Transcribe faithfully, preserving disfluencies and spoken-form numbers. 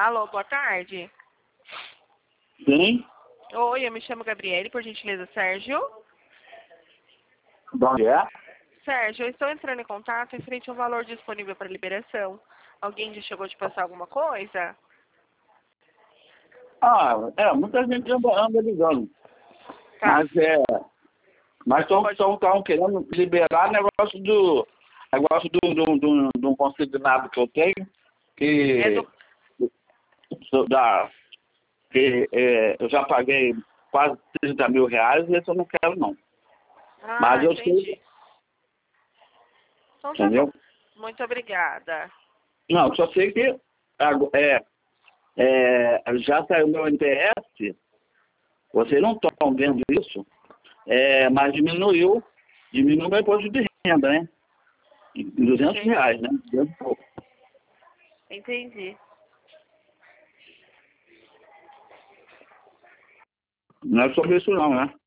Alô, boa tarde. Sim? Oi, eu me chamo Gabriele, por gentileza, Sérgio. De onde é? Sérgio, eu estou entrando em contato em frente ao valor disponível para liberação. Alguém já chegou a te passar alguma coisa? Ah, é, muita gente anda, anda ligando. Tá. Mas é. Mas estão Pode- querendo liberar negócio do. Negócio do, do, do, do um consignado que eu tenho, É que, do... da, que é, eu já paguei quase trinta mil reais e esse eu não quero não. Mas Ah, eu sei, entendi. Então tá bom. entendeu? Muito obrigada. Não, só sei que ago- é, é, já saiu meu N P S, vocês não estão vendo isso, é, mas diminuiu, diminuiu meu imposto de renda, né? Em duzentos Entendi. reais, né? duzentos e pouco. Entendi. Não é sobre isso não, né?